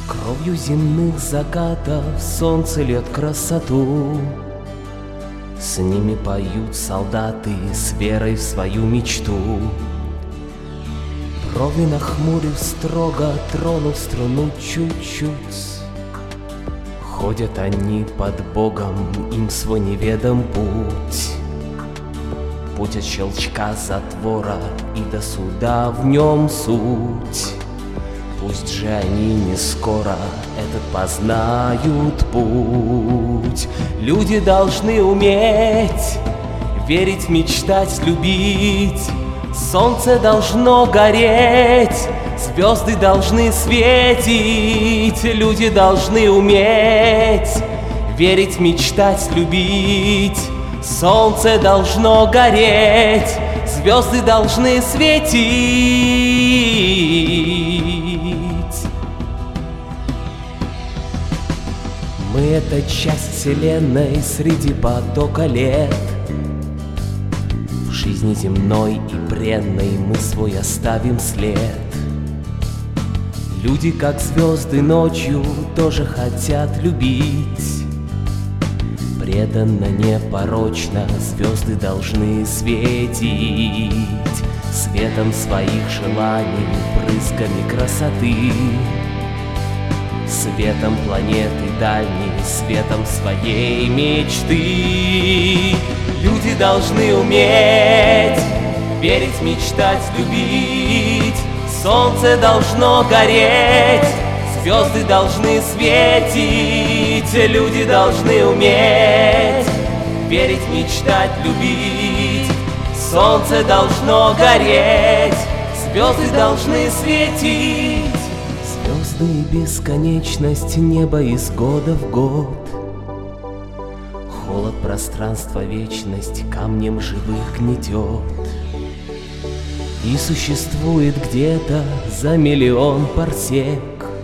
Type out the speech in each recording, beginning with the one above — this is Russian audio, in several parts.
Кровью земных закатов солнце льет красоту. С ними поют солдаты с верой в свою мечту. Брови нахмурив строго, тронув струну чуть-чуть, ходят они под Богом, им свой неведом путь. Путь от щелчка затвора и до суда в нем суть. Пусть же они не скоро этот познают путь. Люди должны уметь верить, мечтать, любить. Солнце должно гореть, звезды должны светить. Люди должны уметь верить, мечтать, любить. Солнце должно гореть, звезды должны светить. Мы — это часть вселенной среди потока лет. В жизни земной и бренной мы свой оставим след. Люди, как звезды ночью, тоже хотят любить. Преданно, непорочно звезды должны светить светом своих желаний, брызгами красоты, светом планеты дальней, светом своей мечты. Люди должны уметь верить, мечтать, любить. Солнце должно гореть, звезды должны светить. Люди должны уметь верить, мечтать, любить. Солнце должно гореть, звезды должны светить. Звезды и бесконечность, небо из года в год. Холод пространства, вечность камнем живых гнетет. И существует где-то за миллион парсек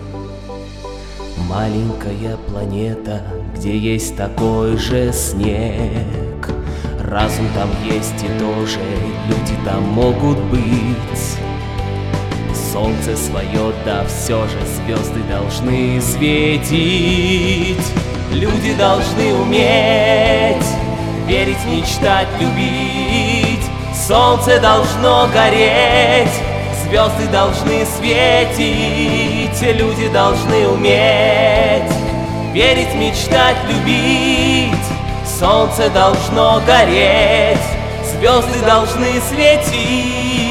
маленькая планета, где есть такой же снег. Разум там есть и тоже люди там могут быть. Солнце свое, да все же звезды должны светить. Люди должны уметь верить, мечтать, любить. Солнце должно гореть, звезды должны светить. Люди должны уметь верить, мечтать, любить. Солнце должно гореть, звезды должны светить.